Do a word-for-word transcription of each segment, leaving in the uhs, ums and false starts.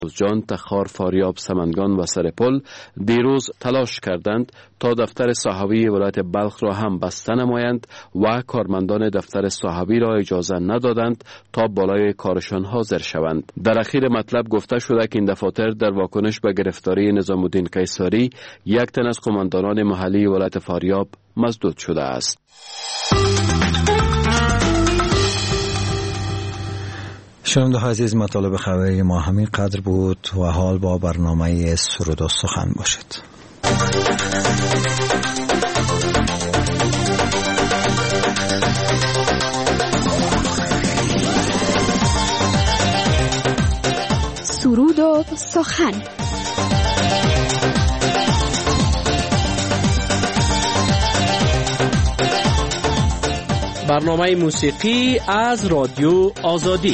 جان، تخار، فاریاب، سمنگان و سرپل دیروز تلاش کردند تا دفتر صحابی ولایت بلخ را هم بسته نمایند و کارمندان دفتر صحابی را اجازه ندادند تا بالای کارشان حاضر شوند. در اخیر مطلب گفته شده که این دفاتر در واکنش به گرفتاری نظام الدین قیصری یک تن از قماندانان محلی ولایت فاریاب مسدود شده است. شنونده عزیز، مطالب خبری ما همین قدر بود و حال با برنامه سرود و سخن باشید. سرود و سخن. برنامه موسیقی از رادیو آزادی.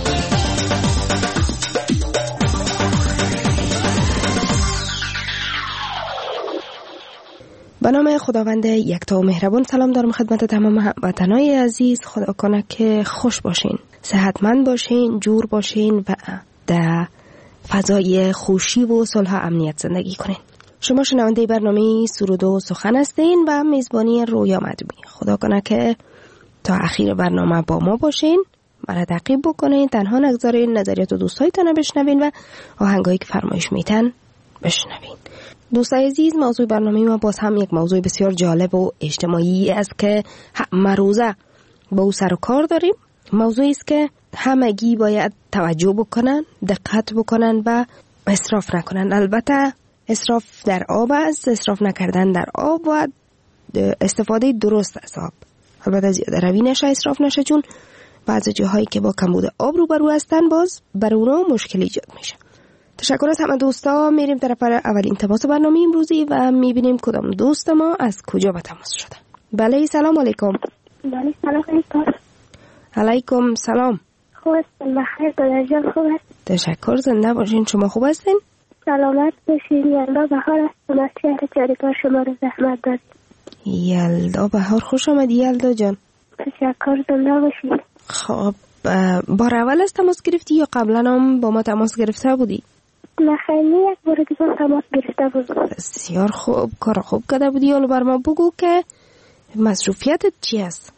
به نام خداوند یکتا و مهربان سلام دارم خدمت تمام هموطنان عزیز. خدا کنه که خوش باشین، صحتمند باشین، جور باشین و در فضای خوشی و صلح و امنیت زندگی کنین. شما شنونده برنامه سرود و سخن هستین و میزبانی رویا مدومی. خدا کنه که تا اخیر برنامه با ما باشین، برای تعقیب بکنین، تنها نگذارین نظریات و دوستایتان بشنوین و آهنگایی که فرمایش میتن بشنوین. دوستای عزیز، موضوع برنامه ما باز هم یک موضوع بسیار جالب و اجتماعی است که همه روزه با او سر و کار داریم. موضوعی است که همگی باید توجه بکنن، دقت بکنن و اسراف نکنن. البته اسراف در آب است، اسراف نکردن در آب و استفاده درست از آب. البته زیاده روی نشه، اسراف نشه، چون بعضی جاهایی که با کمبود آب روبرو هستن باز بر اونا مشکل ایجاد میشه. تشکر از همه دوستا. میریم طرف اولین تماس برنامه امروزی و میبینیم کدام دوست ما از کجا به تماس شده. بله، سلام علیکم. بله، سلام علیکم. علیکم سلام. خوب هستین؟ بخیر، درجان خوب هست؟ تشکر، زنده باشین. شما خوب هستین؟ سلامت باشین. یلدا بهار هستم از شهر چاریکار، شما رو زحمت دارید. یلدا بهار، خوش آمدی یلدا جان. تشکر، زنده باشین. خب بار اول از تماس گرفتی یا قبلا هم با ما تماس گرفته بودی؟ نه خیلی، یک بار دیگه تماس گرفته بود. بسیار خوب، کار خوب کرده بودی. حالا بر ما بگو که مصروفیتت چی است؟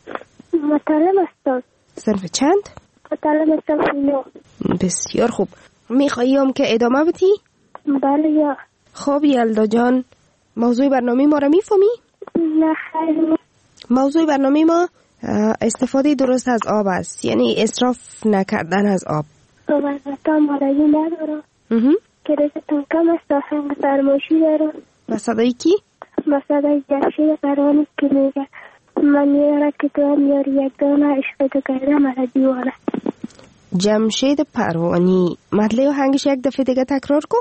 مطالب هستم. صنف چند؟ مطالب صنف نو. بسیار خوب. میخوایی هم که ادامه بدی؟ بله یا. خب یلدا جان، موضوع برنامه ما را میفهمی؟ نه خیلی. موضوع برنامه ما استفاده درست از آب است، یعنی اسراف نکردن از آب. صحبتم مالایی ندارم که رزتون کم است. آهنگ فرمایشی دارم. با صدای کی؟ با صدای جمشید پروانی که میگه من یاره که تو هم یاری یک دانه عشق تو کرده مرا دیوانه. جمشید پروانی. مطلع آهنگش یک دفعه دیگه تکرار کن.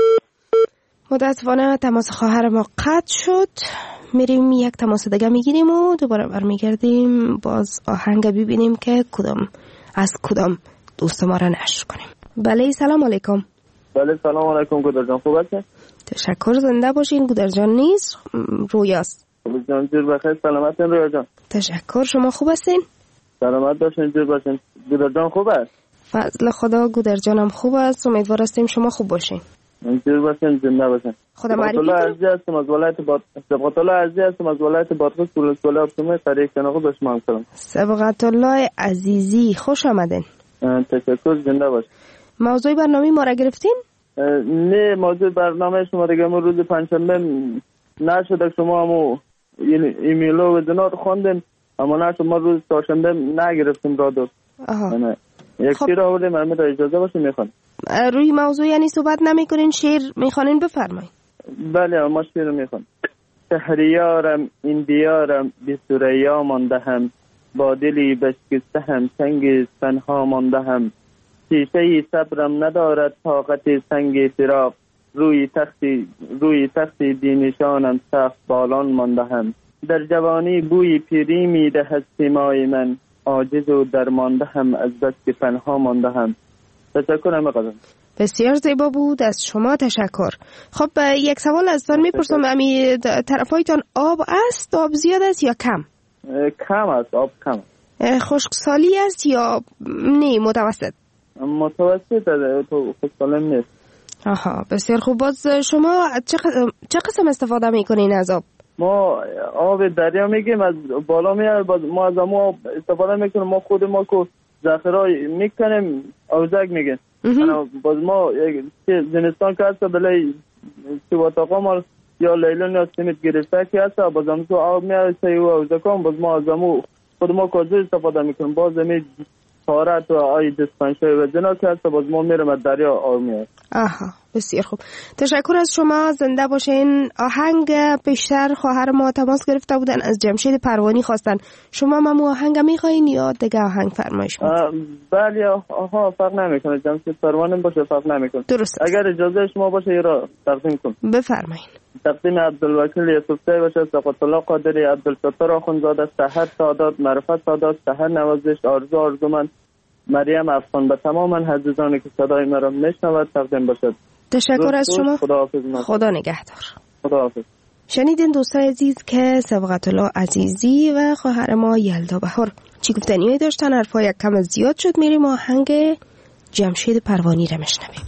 متاسفانه تماس خواهر ما قطع شد. میریم یک تماس دیگه میگیریم و دوباره برمیگردیم باز آهنگ ببینیم که کدام از کدام دوست ما را نشر کنیم. بله، سلام علیکم. بله، سلام علیکم. گودر جان خوب هستی؟ تشکر، زنده باشین. گودر جان نیست، رویاست. گودر جان جور بخیر، سلامتین رویا جان. تشکر، شما خوب هستین؟ سلامت باشین، جور باشین. گودر جان خوب است؟ فضل خدا، گودر جانم خوب است. امیدوار هستیم شما خوب باشین. جور باشین، زنده باشین. خدا معرفی الله عزیز هستم از ولایت باد سبقت الله عزیز هستم از ولایت بادغیس ولسوالی آبشمه قریه کناغو به شما سلام. سبقت الله عزیزی، خوش آمدین. تشکر، زنده باش. موضوع برنامه ما را گرفتین؟ نه، موضوع برنامه شما دیگه ما روز پنجشنبه نشد، شما همو ایمیل و زنات خوندین اما نشد، ما روز چهارشنبه نگرفتیم را دو. آها. یک خب. شیر آورده من را اجازه باشه میخوان. روی موضوع یعنی صحبت نمی کنین، شعر میخوانین؟ بفرمایید. بله، ما شعر میخوان. شهریارم این دیارم بی سریا مانده هم، با دلی بشکسته هم سنگ تنها مانده هم، شیشه صبرم ندارد طاقت سنگ فراق، روی تختی روی تختی بینشانم سخت بالان مانده هم، در جوانی بوی پیری میدهد سیمای من، عاجز و درمانده هم از بس که پنها مانده هم. تشکر همه قدم. بسیار زیبا بود، از شما تشکر. خب یک سوال ازتان میپرسم، امی طرفایتان آب است؟ آب زیاد است یا کم؟ کم است، آب کم. خشکسالی است یا نه متوسط؟ متوسط تو خود سالم نیست. آها بسیار خوب. باز شما چه, چه قسم استفاده میکنین از آب؟ ما آب دریا میگیم، از بالا میاد، ما از آب استفاده میکنیم. ما خود ما کو ذخیره میکنیم، اوزک میگن. باز ما زمستان که هست بلای سواتاقا ما یا لیلون یا سمیت گرفته که هست، باز هم تو آب میاد سیو اوزکان، باز ما از آب خود ما کازو استفاده میکنیم. باز همین تارت و آی دستپنشای و جنا که هست، باز ما میرم از دریا آب میاد. آها بسیار خوب. تشکر از شما، زنده باشین. آهنگ پیشتر خواهر ما تماس گرفته بودن، از جمشید پروانی خواستن. شما ممو آهنگ میخواین یا دیگه آهنگ فرمایش میکنین؟ بله آها فرق نمیکنه، جمشید پروانی باشه فرق نمیکنه. درست. اگر اجازه شما باشه یه را تقدیم کنم. بفرمایین. تقدیم عبدالوکیل یوسفزی باشه، سقط الله قادری، عبدالستار آخوندزاده، سحر سعادت، معرفت سعادت، سحر نوازش، آرزو آرزومند، مریم افغان، به تمام عزیزانی که صدای مرا میشنود تقدیم باشد. تشکر از شما. خداحافظ. خدا نگهدار. خداحافظ. شنیدین دوستای عزیز که سبقت الله عزیزی و خواهر ما یلدا بهار چی گفتنیایی داشتن. حرفا یک کم زیاد شد، میریم آهنگ جمشید پروانی را میشنویم.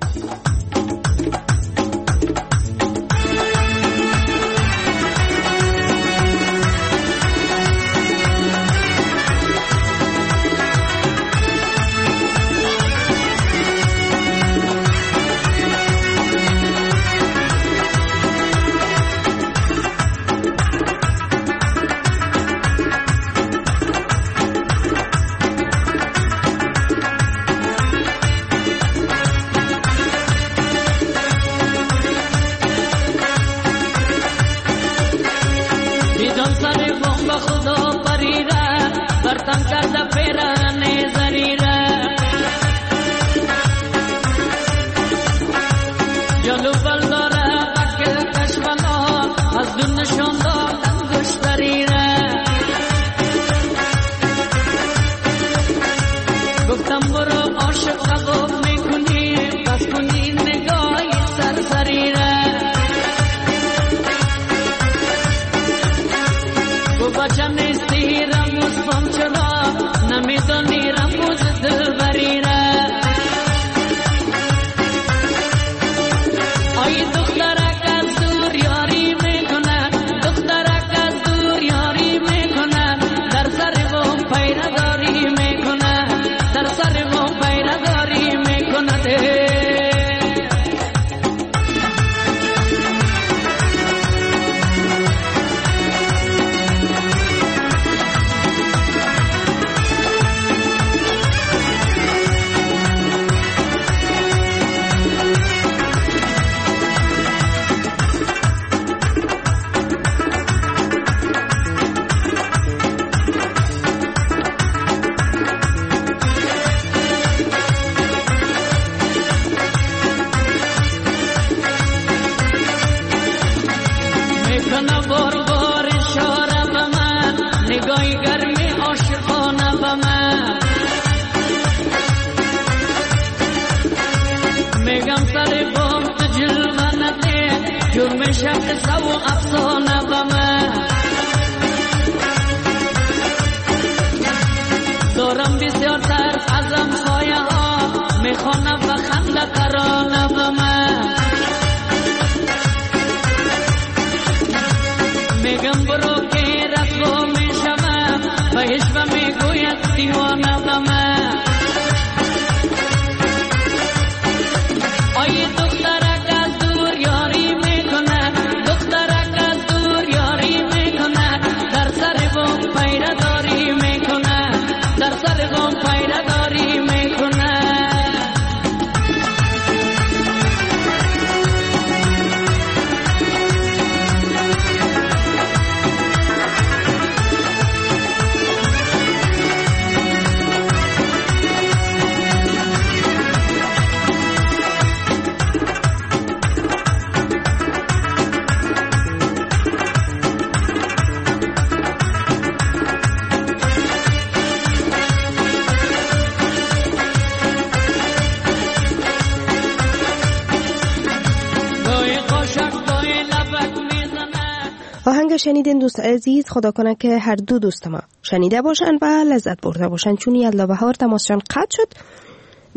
شنیدین دوست عزیز، خدا کنه که هر دو دوست ما شنیده باشن و لذت برده باشن. چون یلدا بهار تماسشان قطع شد،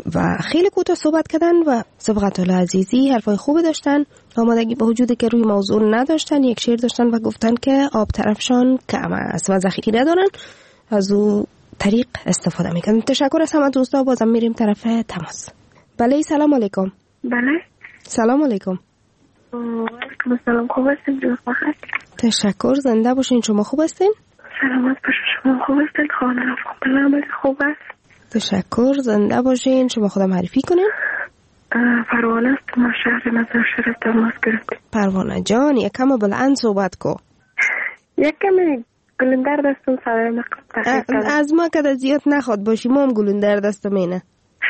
و خیلی کوتاه صحبت کردن و سبقت الله عزیزی حرفای خوب داشتن، آمادگی با وجودی که روی موضوع نداشتن، یک شعر داشتن و گفتن که آب طرفشان کم است و ذخیره ندارن، از او طریق استفاده میکنن. تشکر از همه دوستا. بازم میریم طرف تماس. بله سلام علیکم. بله سلام علیکم. علیکم السلام. خوب هستین؟ جو فقط تشکر. زنده باشین. شما خوب هستین؟ سلامت باشین. شما خوب هستین؟ خانه رفت خوب است. تشکر. زنده باشین. شما خودم معرفی کنین. پروانه است. ما شهر مزار شریف تماس گرفتیم. پروانه جان یک کم بلند صحبت کو. یک کمی گلندر دستم صدای مقصد از ما که زیاد نخواد باشی، ما هم گلندر دستم اینه.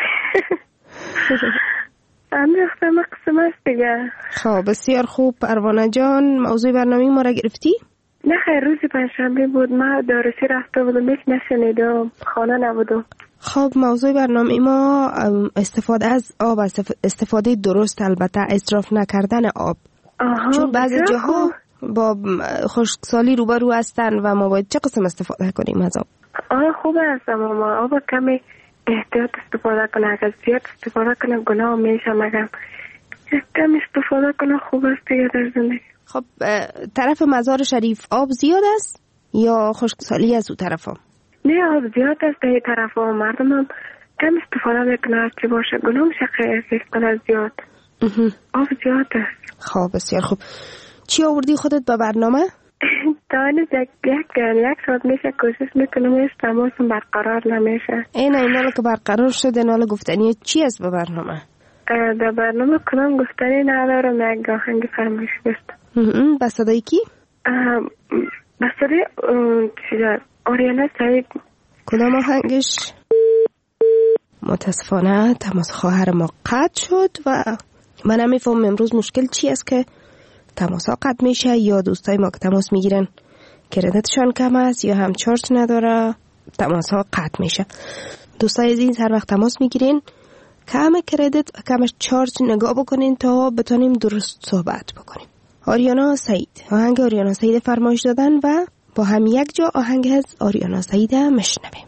انداخته مقصم است دیگه. خب بسیار خوب. پروانه جان موضوع برنامه ما را گرفتی؟ نه خیر، روزی پنجشنبه بود، ما دارسی رفته بودم، هیچ نشنیدم، خانه نبودم. خب موضوع برنامه ما استفاده از آب، استفاده درست، البته اسراف نکردن آب. آها. چون بعضی جاها با خشکسالی روبرو هستن و ما باید چه قسم استفاده کنیم از آب؟ آه خوب است، اما آب کمی احتیاط استفاده کنه. اگر زیاد استفاده کنه گناه میشه، مگم کم استفاده کنه خوب است دیگه در زندگی. خب طرف مزار شریف آب زیاد است یا خشکسالی از اون طرف ها؟ نه آب زیاد است در طرف ها. مردم هم کم استفاده بکنه، از چی باشه گناه میشه خیلی کنه زیاد. آب زیاد است. خب بسیار خوب. چی آوردی خودت به برنامه؟ دانه یک یک ساعت میشه کوشش میکنم ایش تماسم برقرار نمیشه. این اینالا که برقرار شده، نالا گفتنی چی است به برنامه؟ در برنامه کنم گفتنی ندارم، یک آهنگ فرمایش گفت. به صدای کی؟ به صدای آریانا سعید. کدام آهنگش؟ متاسفانه تماس خواهر ما قطع شد و من نمیفهم امروز مشکل چی است که تماس ها قطع میشه، یا دوستای ما که تماس میگیرن کردتشان کم است یا هم چارج نداره تماس ها قطع میشه. دوستای عزیز هر وقت تماس میگیرین کم کردت و کمش چارج نگاه بکنین تا بتونیم درست صحبت بکنیم. آریانا سعید، آهنگ آریانا سعید فرمایش دادن و با هم یک جا آهنگ از آریانا سعید مشنویم.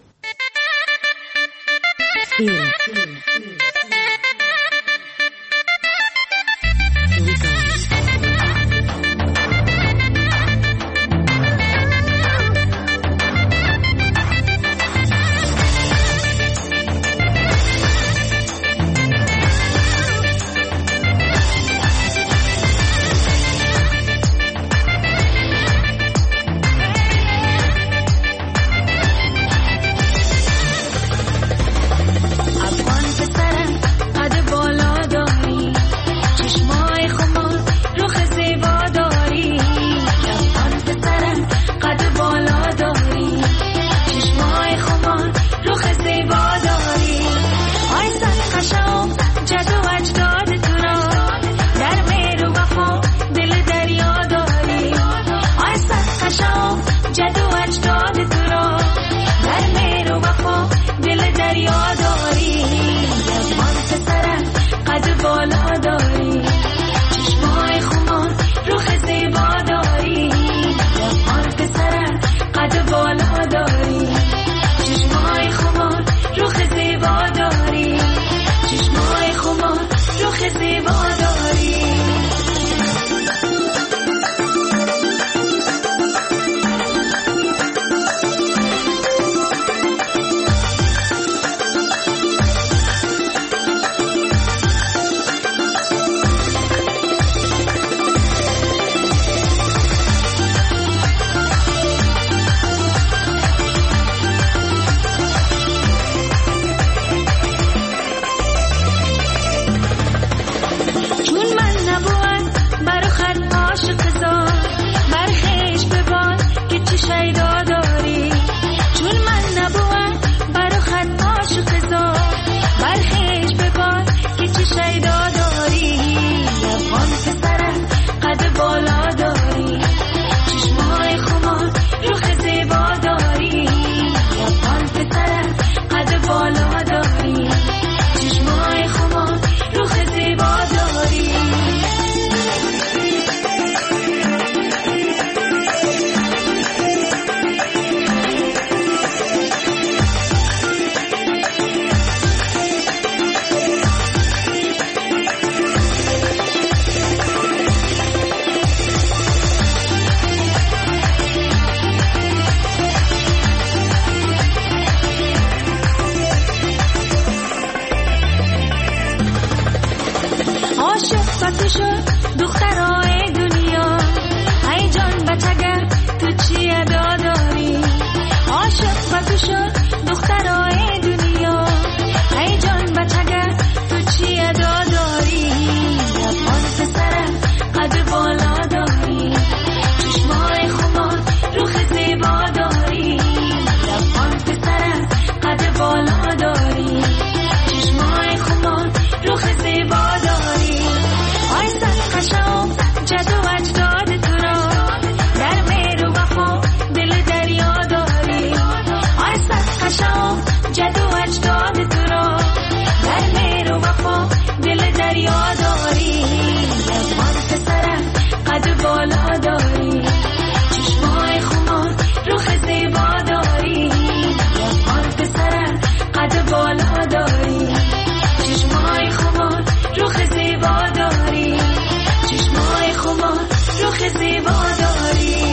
عاشق و تو شد دخترای دنیا ای جان بچگر تو چی ادا داری عاشق و تو شد دخترای دنیا ای جان بچگر تو چی ادا داری لبان پسرم قد بالا داری چشمای خمار روخ زیبا داری لبان پسرم قد بالا داری چشمای خمار روخ زیبا داری آی سر قشم جد و اجداد تو را در مهر و وفا دل دریا داری آی سر قشم جد و اجداد تو را در مهر و وفا دل دریا داری لبان پسرم قد بالا داری چشمای خمار روخ زیبا داری لبان پسرم قد بالا داری چشمای خمار روخ زیبا داری چشمای خمار روخ زیبا داری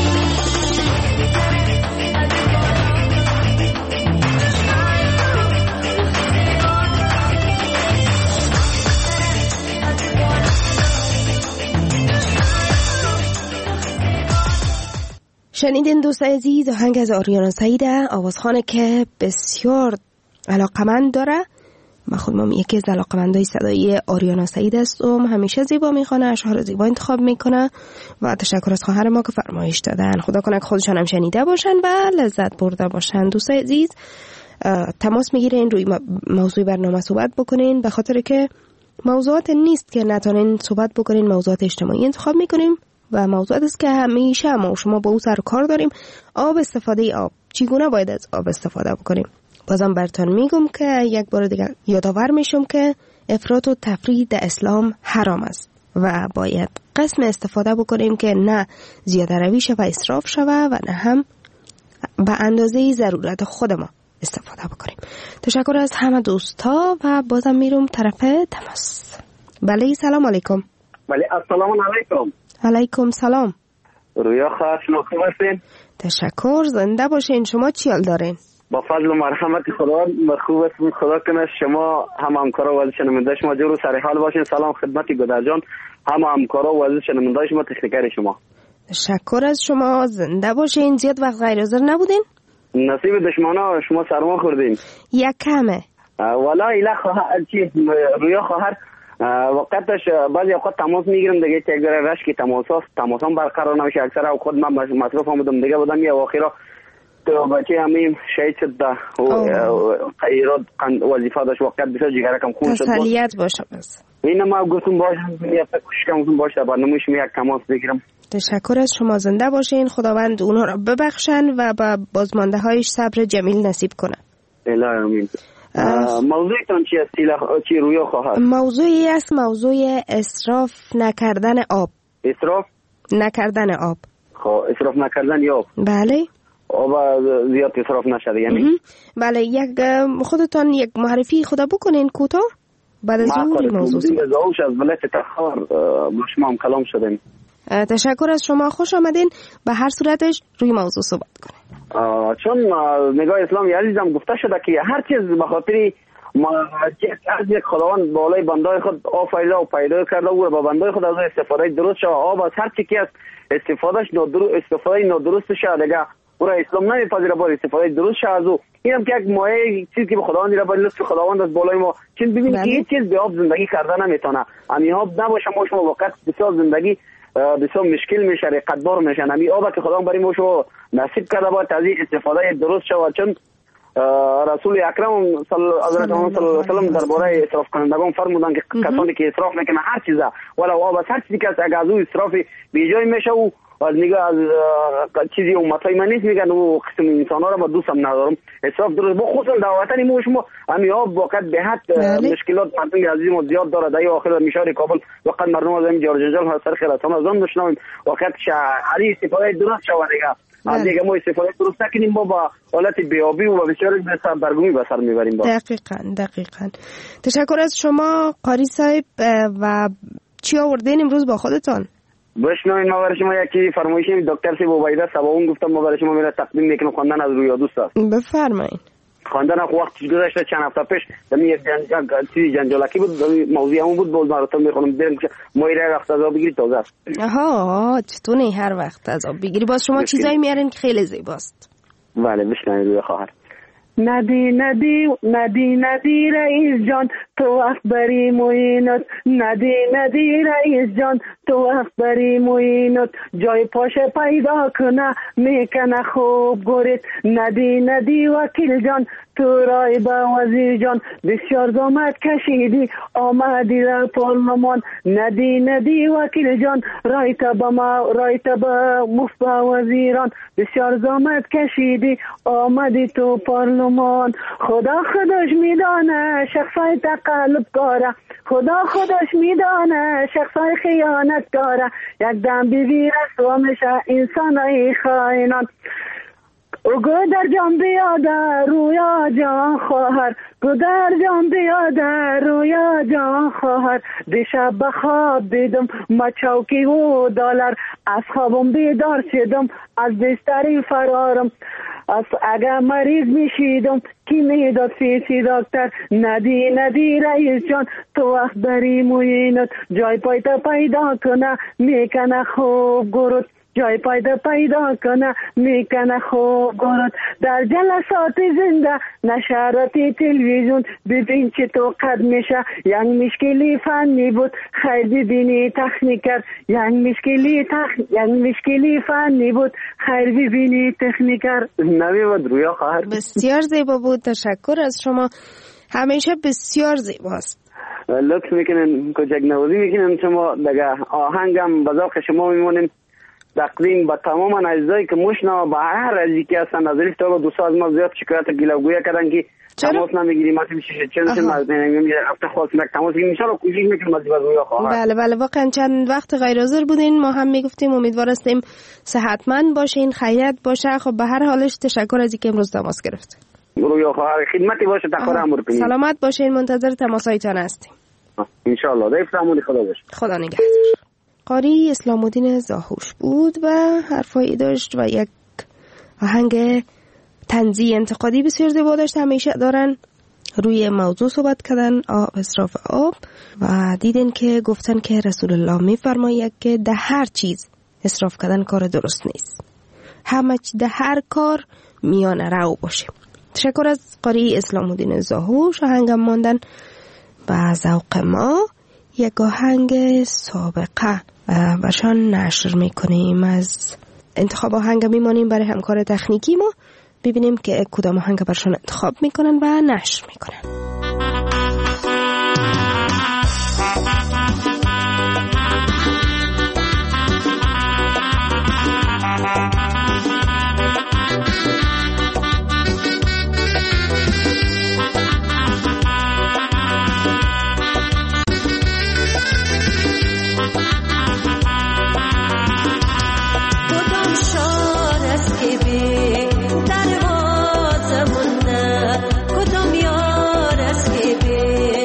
شنیدین دوست عزیز آهنگ از آریانا سعیده، آوازخانه که بسیار علاقمند داره. من خودم یکی از علاقمندای صدایی آریانا سعید هستم. همیشه زیبا میخونه، اشعار زیبا انتخاب میکنه و تشکر از خواهر ما که فرمایش دادن. خدا کنه که خودشان هم شنیده باشن و لذت برده باشن. دوست عزیز تماس میگیرین روی موضوع برنامه صحبت بکنین، به خاطر که موضوعات نیست که نتونین صحبت بکنین، موضوعات اجتماعی انتخاب میکنیم و موضوعات است که همیشه ما و شما با او سر و کار داریم. آب، استفاده آب، چگونه باید از آب استفاده بکنیم. بازم براتون میگم که یک بار دیگه یادآور میشم که افراط و تفریط در اسلام حرام است و باید قسم استفاده بکنیم که نه زیاده روی شوه و اسراف شوه و نه هم به اندازه ضرورت خود ما استفاده بکنیم. تشکر از همه دوستا و بازم میرم طرف تماس. بله سلام علیکم. بله السلام علیکم. علیکم سلام. رویا خواهر شما خوب هستین؟ تشکر، زنده باشین. شما چی حال دارین؟ با فضل و مرحمت خدا مرخوب هستم. خدا کنه شما هم همکارا و شنونده شما جور و سر حال باشین. سلام خدمت گودر جان، هم همکارا و شنونده شما، تکنیکر شما. تشکر از شما، زنده باشین. زیاد وقت غیر حاضر نبودین؟ نصیب دشمنا شما سرما خوردین. یک کمه. والا اله خواهر چی رویا خواهر وقتش بعضی اوقات تماس میگیرم دیگه یک ذره رشک تماس هست، تماس هم برقرار نمیشه. اکثر خود من مصروف آمدم دیگه بودم یا اخیرا تو بچه همین شهید شد و ایراد وظیفه داشت وقت بسیار جگره کم خون شد. تسلیت باشه بس. اینه ما گفتم باشم یه کوشش کنم باشه برنامه‌ش می یک تماس بگیرم. تشکر از شما، زنده باشین. خداوند اونها را ببخشن و با بازمانده هایش صبر جمیل نصیب کنه. الهی آمین. موضوعتون چی است؟ چی رویا خواهد؟ موضوعی است موضوع اسراف نکردن آب. اسراف نکردن آب. خب اسراف نکردن آب. بله. آب زیاد اسراف نشده یعنی؟ بله. یک خودتان یک معرفی خدا بکنین کوتاه بعد از اون موضوع صحبت. ما از ولایت تخار با شما هم کلام شدیم. تشکر از شما، خوش آمدین. به هر صورتش روی موضوع صحبت کنیم. چون نگاه اسلامی عزیزم گفته شده که هر چیز به خاطر ما از یک خداوند بالای بندای خود آفریده و پیدا کرده و با بندای خود از استفاده درست شد. آب از هر چی که از استفادهش نادرست استفاده نادرست شد دیگه او را اسلام نمیپذیره، باید استفاده درست شد از او. اینم که یک مایه چیزی که به خداوند را باید لطف خداوند از بالای ما چون ببینید که هیچ چیز به آب زندگی کردن نمیتونه. امی آب نباشه ما شما وقت بسیار زندگی بسیار مشکل میشه، قدبار میشه. امی آب که خداوند برای ما شما نصیب کرده باید از این استفاده درست شود. چون رسول اکرم صلی الله علیه و سلم درباره اسراف کنندگان فرمودن که کسانی که اسراف میکنن هر چیزه ولو آب از هر چیزی که اگه از او اسراف بیجای میشه و از نگاه از چیزی امتای من نیست میگن و قسم انسان ها را با دوستم ندارم اسراف درست با خصوصا دعوتنی مو شما همین آب وقت به حد مشکلات مردم عزیزم و زیاد داره در آخر میشار کابل وقت مردم از این جار جنجال ها سر خیرات هم از آن بشنویم وقت علی استفاده درست شود دیگه از دیگه ما استفاده درست نکنیم ما با حالت بیابی و بسیار بسر برگمی بسر میبریم. دقیقاً دقیقاً. تشکر از شما قاری صاحب. و چی آوردین امروز با خودتان؟ بشنوین ما برای شما یکی فرمایشی دکتر سی عبیده سباون گفتم ما برای شما میره تقدیم میکنم خواندن از رویا دوستا. بفرمایید. خواندن خو وقت گذشته چند هفته پیش دمی چیزی جنجالکی بود موضوع همون بود. باز مراتب میخونم بریم که مایره وقت از آب بگیری تازه است. آها چطور نه هر وقت از آب بگیری. باز شما چیزایی میارین که خیلی زیباست. بله بشنوید روی خواهر. ندی ندی ندی ندی رئیس جان تو وقت بری موینت، ندی ندی رئیس جان تو وقت بری موینت، جای پاشه پیدا کنه میکنه خوب گورید، ندی ندی وکیل جان تو رای با وزیر جان بسیار زحمت کشیدی آمدی در پارلمان، ندی ندی وکیل جان رایت با ما رایت با مفت با وزیران بسیار زحمت کشیدی آمدی تو پارلمان، خدا خودش میدانه شخصای تقلب کاره، خدا خودش میدانه شخصای خیانت کاره، یک دم بیوی رسوا میشه انسان های خائنان، او گودر جان بیاده رویا جان خواهر، گودر جان بیاده رویا جان خواهر، دیشب به خواب دیدم ما چوکی و دلار، از خوابم بیدار شدم از بستری فرارم، از اگر مریض میشیدم کی میداد فیسی دکتر، ندی ندی رئیس جان تو وقت بری موینت، جای پایتا پیدا کنه میکنه خوب گرد، جای پیدا پیدا کنه میکنه خوب گرد، در جلسات زنده نشراتی تلویزیون ببین چه تو قد میشه، یک مشکلی فنی بود خیر ببینی تکنیکر، یک مشکلی تخ یک مشکلی فنی بود خیر ببینی تکنیکر. نمی بود رویا خواهر. بسیار زیبا بود، تشکر از شما، همیشه بسیار زیباست. لطف میکنن کوچک نوازی میکنن شما دیگه آهنگم به ذوق شما میمونیم تقدیم به تمام اعضایی که مشنا به هر ازی که هستن از ریفت تا دوستا از ما زیاد شکایت گیلاگویی کردن که تماس نمیگیریم ما میشه چه چه از نمیگیم هفته خاص نک تماس میگیریم ان شاء الله کوشش میکنیم از رویا خواهر. بله بله واقعا چند وقت غیر حاضر بودین، ما هم میگفتیم امیدوارستیم صحتمند باشین، خیریت باشه. خب به هر حالش تشکر از اینکه امروز تماس گرفتید. رویا خواهر خدمتی باشه تقدیر امر کنید. سلامت باشین، منتظر تماسایتان هستیم ان شاء الله. دایف سلام خدا باشه. خدا نگهدار. قاری اسلام الدین زاهوش بود و حرفایی داشت و یک آهنگ طنزی انتقادی بسیار زیبا داشت. همیشه دارن روی موضوع صحبت کردن، آب، اسراف آب، و دیدن که گفتن که رسول الله میفرماید که ده هر چیز اسراف کردن کار درست نیست، همه ده هر کار میان رو باشه. تشکر از قاری اسلام الدین زاهوش. آهنگم ماندن به ذوق ما، یک آهنگ سابقه و شان نشر میکنیم. از انتخاب آهنگ میمانیم برای همکار تکنیکی ما، ببینیم که کدام آهنگ برشان انتخاب میکنن و نشر میکنن. دروازه مونده کدام یار است که به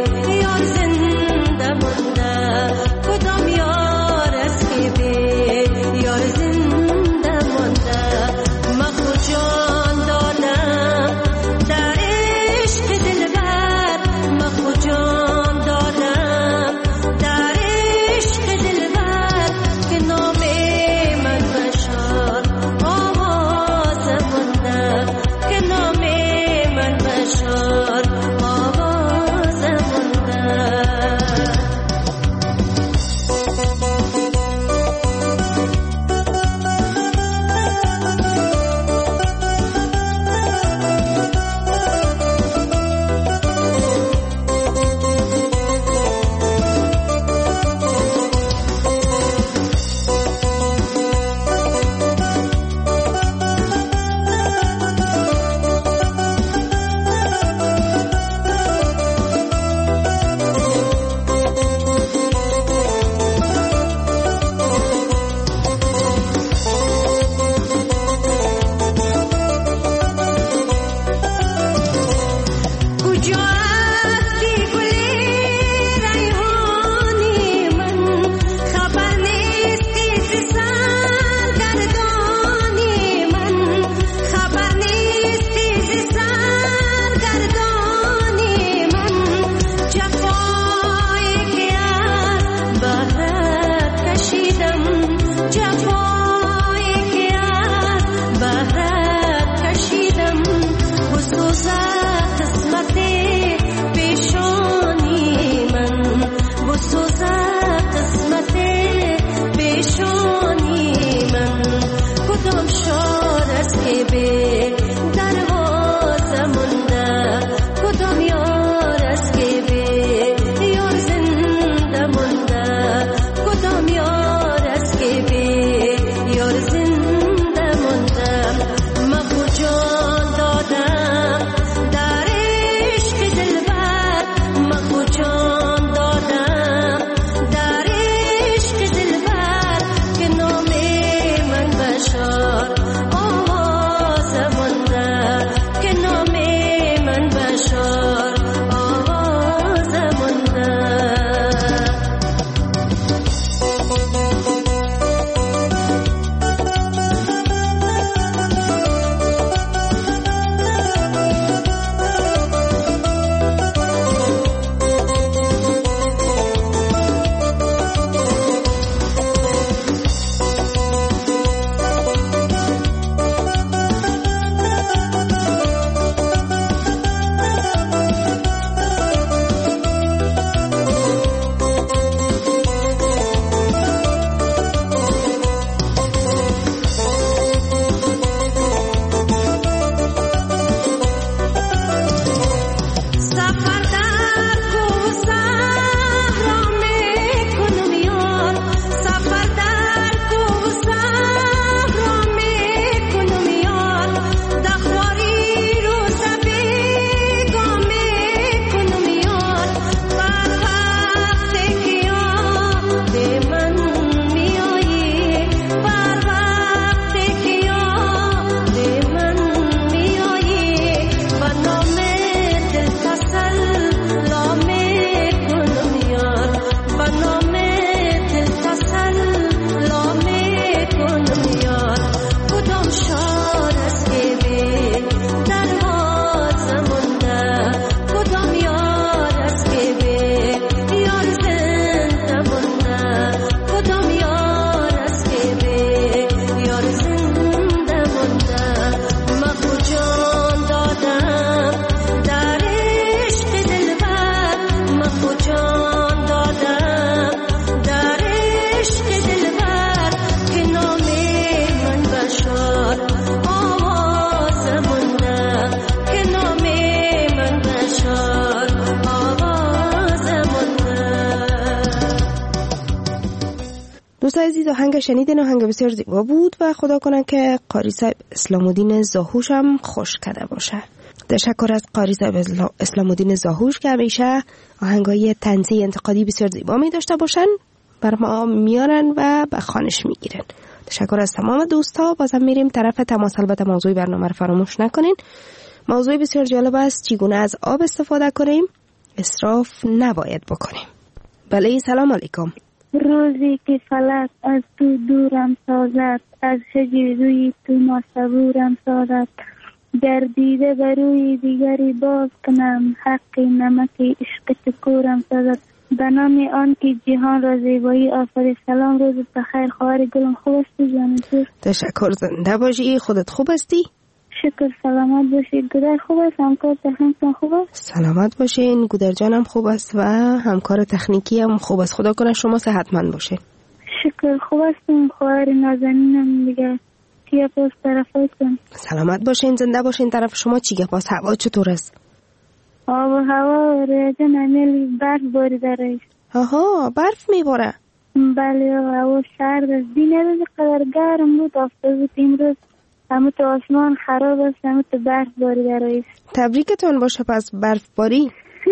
دوستای عزیز آهنگ شنیدین، آهنگ بسیار زیبا بود و خدا کنه که قاری صاحب اسلام الدین زاهوش هم خوش کرده باشه. تشکر از قاری صاحب اسلام الدین زاهوش که همیشه آهنگای طنزی انتقادی بسیار زیبا می داشته باشن، بر ما میارن و به خوانش میگیرن. تشکر از تمام دوستا. بازم میریم طرف تماس. البته موضوع برنامه رو فراموش نکنین. موضوع بسیار جالب است، چگونه از آب استفاده کنیم، اسراف نباید بکنیم. بله، سلام علیکم. روزی که فلک از تو دورم سازد، از شجی روی تو ناصبورم سازد، گردیده بروی دیگری باز کنم، حقی نمکی عشق تو کورم سازد. به نام آن که جهان را زیبایی آفرید. سلام، روز بخیر. خواهر گلم خوب هستی جان تو؟ تشکر، زنده باشی. خودت خوب هستی؟ شکر، سلامت باشی. گودر خوب است؟ همکار تکنیکی خوب است؟ سلامت باشین. گودر جانم خوب است و همکار تکنیکی هم خوب است. خدا کنه شما صحتمند باشین. شکر، خوب هستم. خواهر نازنینم دیگه چیه پاس طرفاتون؟ سلامت باشین، زنده باشین. طرف شما چیه پاس؟ هوا چطور است؟ آب و هوا ریجن امیلی برف باریده رئیس. آها، برف میباره؟ بله، هوا سرد است. دین روز قدر گرم بود، آفتاب بود. امروز همه تو آسمان خراب است، همه تو برف باریده رئیس. تبریکتون باشه پس برف باری.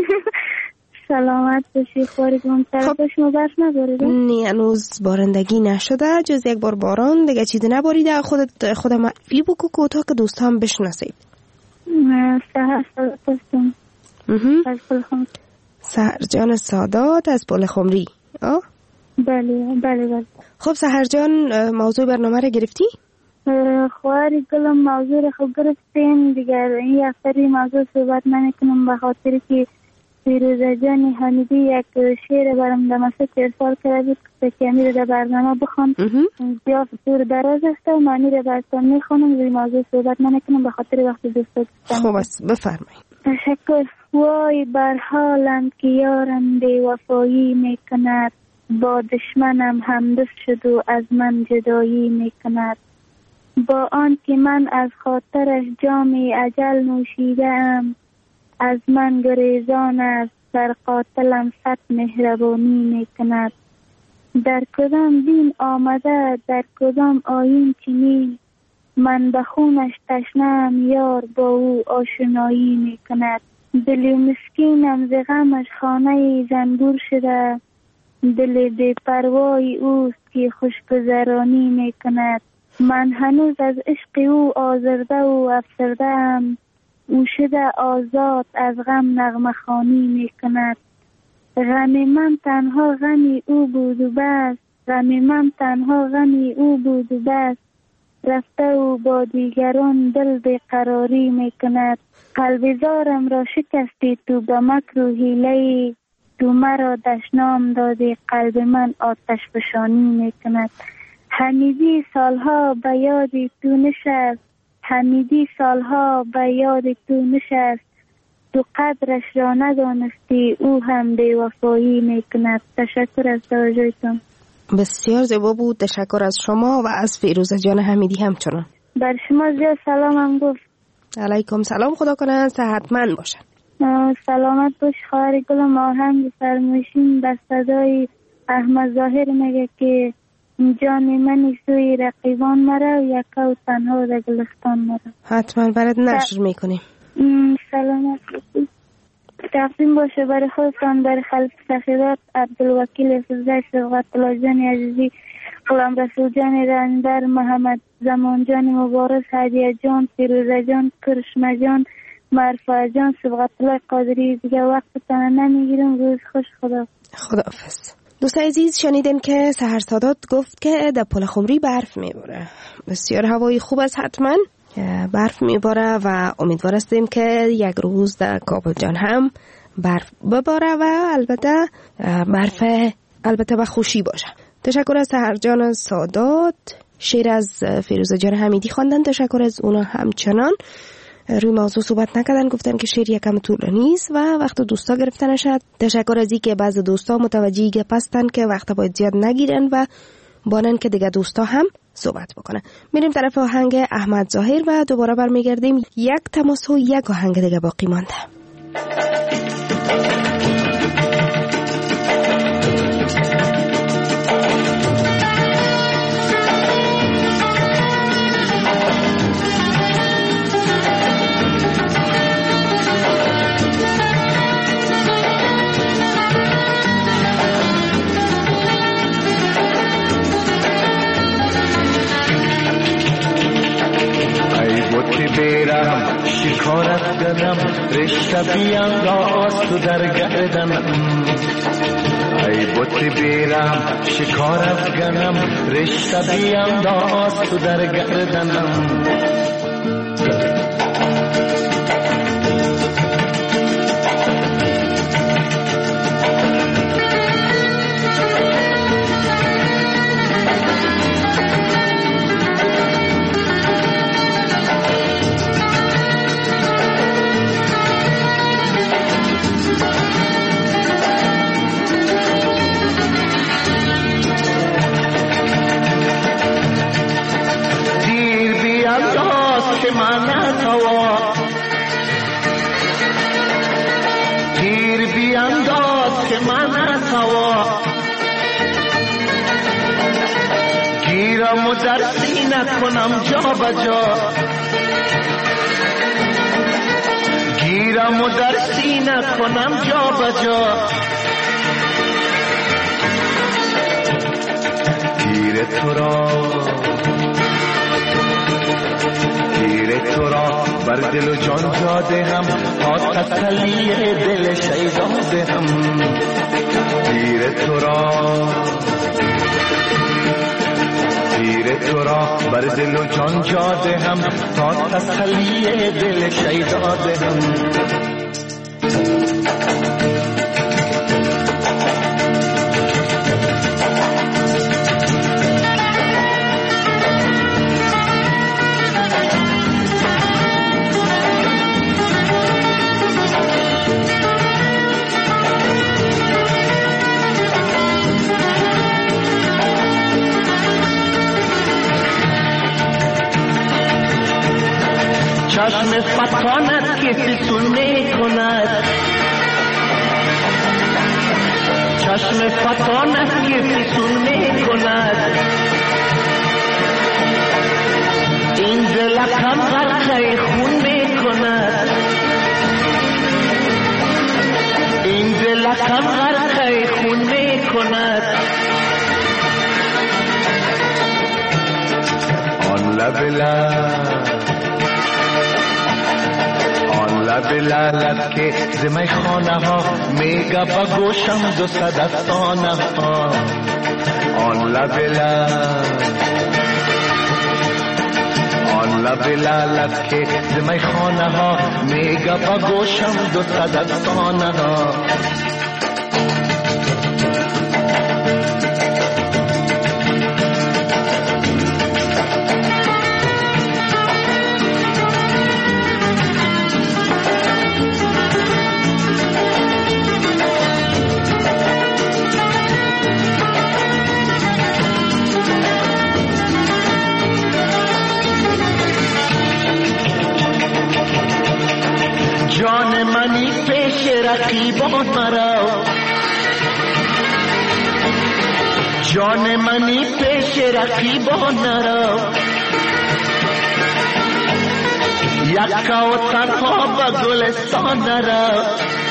سلامت باشی. خواهرگم طرف شما برف نباریده؟ نه، هنوز بارندگی نشده، جز یک بار باران دیگه چیزی نباریده. خودت خودم معرفی بکو کوتاه که دوستان بشناسید. سهر سادات هستم از پلخمری. سهر جان سادات از پلخمری. آه؟ بله بله بله. خب سهر جان، موضوع برنامه رو گرفتی؟ خواهری گلم موضوع رو خب گرفتیم دیگر. این افتری موضوع صحبت نمیکنم به خاطر که فیروزه جان حمیدی یک شعر برام دمسه ارسال کرده که کمی رو در برنامه بخوان. زیاد دور دراز است و معنی رو برستان میخوانم. روی موضوع صحبت نمیکنم به خاطر وقت دوست. خوب است، بفرمایید. تشکر. وای بر حالم که یارم بی وفایی میکند، با دشمنم همدست شد و از من جدایی میکند. با آن که من از خاطرش جام اجل نوشیدم، از من گریزان است در قاتلم صد مهربانی میکند. در کدام دین آمده در کدام آیین چنین، من به خونش تشنه‌ام یار با او آشنایی میکند. دل مسکینم ز غمش خانه زنبور شده، دل بی پروای اوست که خوشگذرانی میکند. من هنوز از عشق او آزرده و افسرده ام، او شده آزاد از غم نغمه خوانی میکند. غم من تنها غمی او بود و بس، غم من تنها غمی او بود و بس، رفته و با دیگران دل بیقراری میکند. قلب زارم را شکستی تو به مکر و حیله، تو مرا دشنام دادی قلب من آتش فشانی میکند. حمیدی سالها به یاد تو نشست، حمیدی سالها به یاد تو نشست، تو قدرش را ندانستی او هم بی وفایی میکند. تشکر از توجهتون. بسیار زیبا بود. تشکر از شما و از فیروزه جان حمیدی همچنان. بر شما زیاد سلامم گفت. علیکم سلام. خدا کنه صحتمند باشن. سلامت باش. خواهر گلم آهنگ فرمایشین به صدای احمد ظاهر میگه که جان من سوی رقیبان مرا، یکا و تنها در گلستان مرا. حتما برات نشر میکنیم. سلامت باشی. تقدیم باشه برای خودتان، برای خلف سخیرات عبدالوکیل فزده صبغت الله جان عزیزی، غلام رسول جان رندر، محمد زمان جان مبارز، هدیه جان، فیروزه جان، کرشمه جان، مرفع جان، صبغت الله قادری. دیگه وقت تانه نمیگیرم. روز خوش. خدا خداحافظ. دوست عزیز، شنیدین که سحر سادات گفت که در پلخمری برف میباره. بسیار هوای خوب است، حتما برف میباره و امیدوار هستیم که یک روز در کابل جان هم برف بباره و البته برف البته به خوشی باشه. تشکر از سحر جان سادات. شعر از فیروزه جان حمیدی خواندن. تشکر از اونا همچنان. روی موضوع صحبت نکردن، گفتن که شعر یکم طولانی است و وقت دوستا گرفته نشد. تشکر از اینکه بعضی دوستا متوجه گپ هستن که وقت باید زیاد نگیرن و بانن که دیگه دوستا هم صحبت بکنن. میریم طرف آهنگ احمد ظاهر و دوباره برمیگردیم. یک تماس و یک آهنگ دیگه باقی مانده. بطی بیرم شکارت گنم رشته بیانداز تو در گردنم ای بطی بیرم شکارت گنم رشته بیانداز تو در گردنم گیرم و در سینه کنم جا بجا گیرم و در سینه کنم جا بجا تیر تو را تیر تو را بر دل و جان جاده هم تا تسلی دل شیدا دهم تیر تو را تیر تو را بر دل و جان جاده هم تا تسلی دل شیدا دهم چشم فتانت که فسون می کند چشم فتانت که فسون می کند این دلکم غرقه خون می کند این دلکم غرقه خون می کند آن لب لب لب لالت که زمی خانه ها میگه با گوشم دو صدستانه ها آن لب لب آن لب لالت که زمی خانه ها میگه با گوشم دو صدستانه ها جان منی پیش رقیبان مرا جان منی پیش رقیبان مرا یکا و تنها به گلستان مرا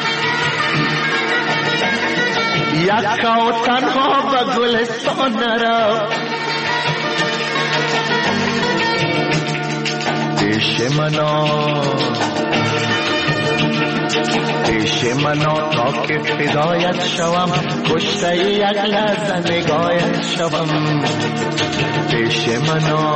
یکا و تنها به گلستان مرا پیش منا پیش منا تا که فدایت شوم کشته یک لحظه نگاهت شوم پیش منا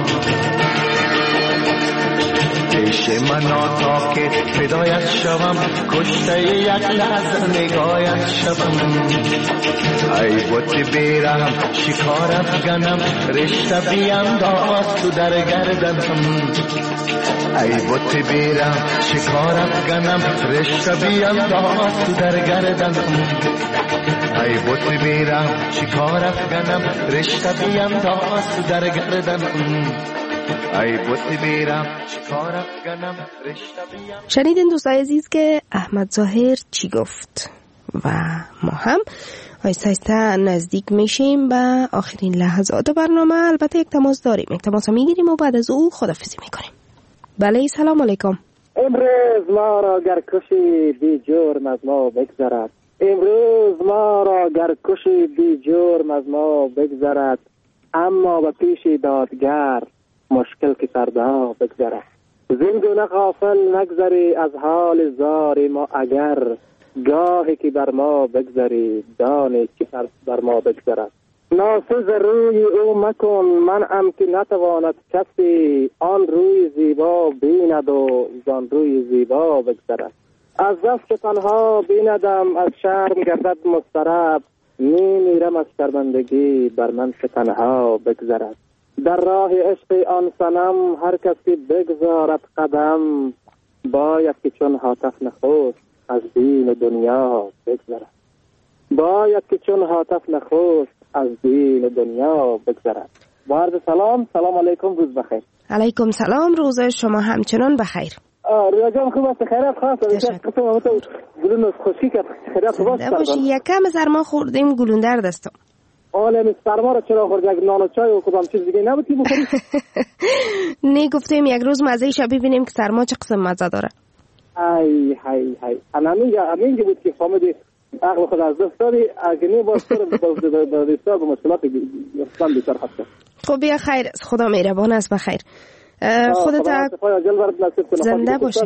پیش منا تا که فدایت شوم کشته یک لحظه نگاهت شوم ای بت بیرم شکارت گنم رشته بیانداز تو در گردنم ای بت بیرم شکارت گنم رشته بیانداز تو در گردنم ای بت بیرم شکارت گنم رشته بیانداز تو در گردنم ای بت بیرم شکارت گنم رشته بیانداز. شنیدین دوستای عزیز که احمد ظاهر چی گفت و ما هم آیسته آیسته نزدیک میشیم به آخرین لحظات برنامه. البته یک تماس داریم، یک تماس میگیریم و بعد از او خداحافظی میکنیم. بله سلام علیکم. امروز ما را گرکشی بی جرم از ما بگذرد امروز ما را گرکشی بی جرم از ما بگذرد اما به پیش دادگر مشکل که سرده ها بگذرد زین گونه غافل نگذری از حال زار ما، اگر گاهی که بر ما بگذری دانی که بر ما بگذرد. ناسز روی او مکن من ام که نتواند کسی، آن روی زیبا بیند و زان روی زیبا بگذرد. از دست که تنها بیندم از شرم گردد مضطرب، می میرم از شرمندگی بر من که تنها بگذرد. در راه عشق آن صنم هر کسی بگذارد قدم، باید که چون هاتف نخست از دین دنیا بگذرد. باید که چون هاتف نخست از دین دنیا بگذرد. با عرض سلام، سلام علیکم، روز بخیر. علیکم سلام، روز شما همچنان بخیر. رویا جان خوب است؟ خیرت خواست؟ گلون خوشی که خیرت خوب است؟ یکم سرما خوردیم، گلون در دستم. آلم سرما را چرا خورد؟ یک نان و چای و کدام چیز دیگه نبودی بخوری؟ نه گفتیم یک روز مزه شب ببینیم که سرما چه قسم مزه داره. ای هی هی انا میگه امینگه بود که فهمیدی عقل خود از دست دادی، اگه نه باز سر با بسیار به مشکلات اصلا بیشتر هست. خب بیا خیر، خدا مهربان است. بخیر خودت زنده باشی.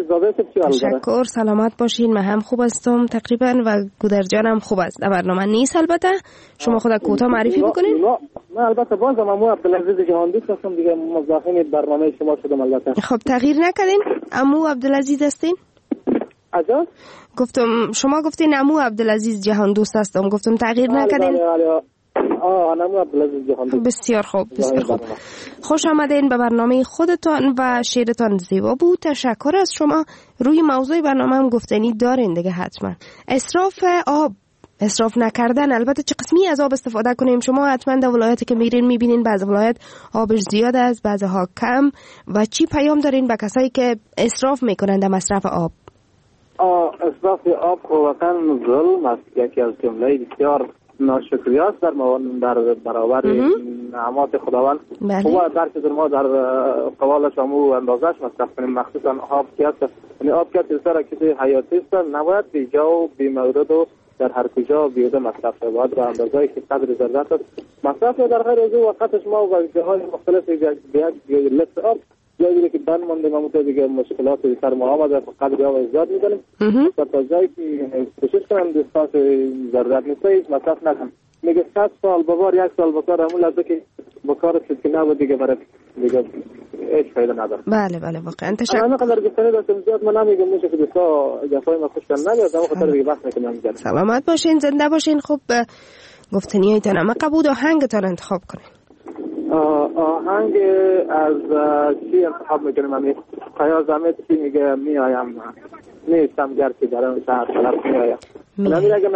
تشکر، سلامت باشین. من هم خوب هستم تقریبا و گودر جانم خوب است. در برنامه نیست البته. شما خودت کوتاه معرفی بکنین. من البته بازم امو عبدالعزیز جهاندوست هستم دیگه، مزاحم برنامه شما شدم البته. خب تغییر نکردین؟ امو عبدالعزیز هستین؟ اجا گفتم شما گفتین امو عبدالعزیز جهاندوست هستم، گفتم تغییر نکردین؟ آه انا مو عبدالعزیز جهاندوست. بسیار خوب، بسیار خوب. خوش آمدین به برنامه خودتان و شعرتان زیبا بود. تشکر از شما. روی موضوع برنامه هم گفتنی دارین دیگه حتما. اسراف آب، اسراف نکردن. البته چه قسمی از آب استفاده کنیم؟ شما حتما در ولایتی که میرین میبینین بعض ولایت آبش زیاد است، بعضها کم، و چی پیام دارین به کسایی که اسراف میکنن در مصرف آب؟ آه اسراف آب واقعا ظلم است، یکی از جمله بسیار ناشکری است در در برابر نعمات خداوند. خوبه درک در ما در قوالش همو اندازش مصرف کنیم، مخصوصا آب که است. یعنی آب که بسیار چیز حیاتی است، نباید بی جا و بی مورد و در هر کجا بیوده مصرف شود. باید به اندازه‌ای که قدر ضرورت است مصرف. در غیر از او وقتش ما و جاهای مختلف یک لیتر آب جایی که بند مانده ما متو دیگه مشکلات سر ما آمده قدر آب زیاد می‌کنیم. تا جایی که کوشش کنم دستاس ضرورت نیست مصرف نکنم. میگه صد سال ببار یک سال بکار همون لازم که بکار که نبود دیگه برای دیگه هیچ فایده نداره. بله بله واقعا تشکر. انا قدر گفتنی داشتم زیاد من نمیگم میشه که دوستا جفای ما خوش کن نمیاد، اما خاطر دیگه بحث نکنم. سلامت باشین، زنده باشین. خب گفتنیایتان اما قبول آهنگتان انتخاب کنین. آهنگ از چی انتخاب میکنیم؟ همین قیاز احمد چی میگه میایم نیستم گرچه در اون شهر طرف میایم. نمیگه اگه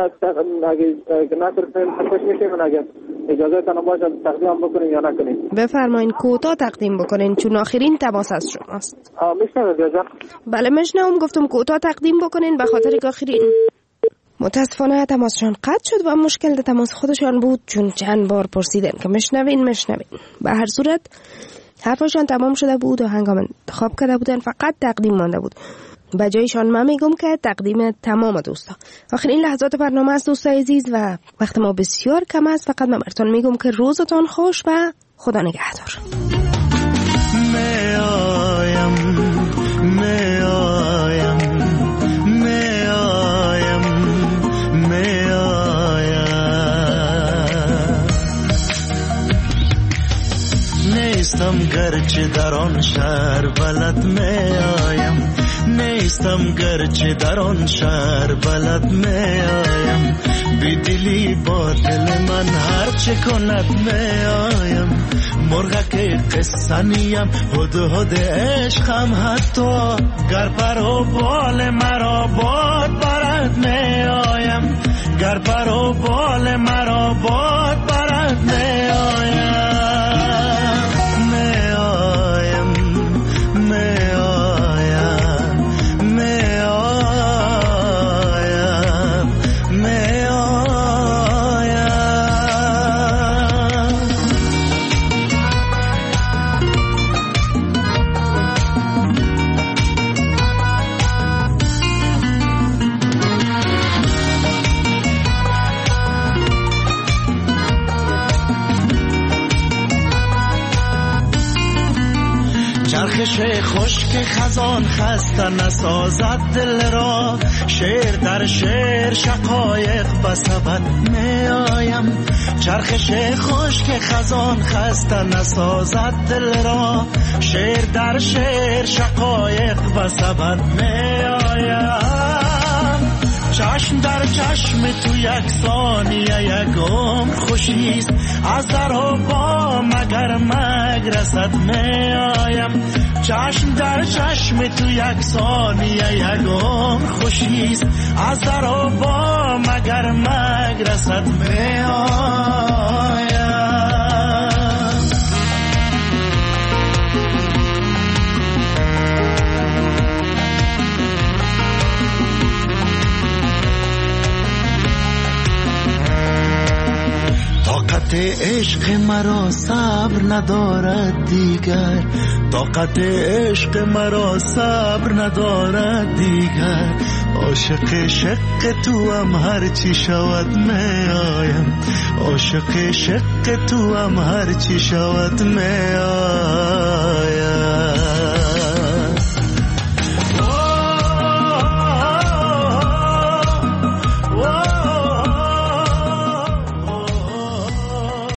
نترسیم خوش میشیم، اگه اجازه تنها باشه تقدیم بکنیم یا نکنیم. بفرمایین کوتاه تقدیم بکنین چون آخرین تماس از شماست. آه میشنم دیجا؟ بله میشنم، گفتم کوتاه تقدیم بکنین به خاطر که آخرین. متاسفانه تماسشان قطع شد و مشکل در تماس خودشان بود، چون چند بار پرسیدن که مشنوین مشنوین. به هر صورت حرفشان تمام شده بود و هنگام انتخاب کرده بودن، فقط تقدیم مانده بود. به جایشان من میگم که تقدیم تمام دوستا. آخرین لحظات برنامه است دوستای عزیز و وقت ما بسیار کم است. فقط من براتون میگم که روزتان خوش و خدا نگهدار. می آیم می آیم می آیم می آیم نیستم گرچه در آن شهر بلد می آیم، نیستم گرچه در آن شهر بلد می آیم، بی دلی با دل من هر چه کند می آیم، مرغک قصه نیم هد هد عشقم، حتی گر پر و بال مرا باد برد می آیم، گر پر و بال مرا باد برد می آیم. چرخش خشک خزان خسته نسازد دل را، شعر در شعر شقایق بسبد می آیم. چرخش خشک خزان خسته نسازد دل را، شعر در شعر شقایق بسبد می آیم. چشم در چشم تو یک ثانیه یک عمر خوشیست، از در و با مگر مگرست می آیم. چشم در چشم تو یک ثانیه یک عمر خوشیست، از در و با مگر مگرست می آیم. طاقت عشق مرا صبر ندارد دیگر، طاقت عشق مرا صبر ندارد دیگر. عاشق شق تو هم هر چی شود می آیم، عاشق شق تو هم هر چی شود می آیم.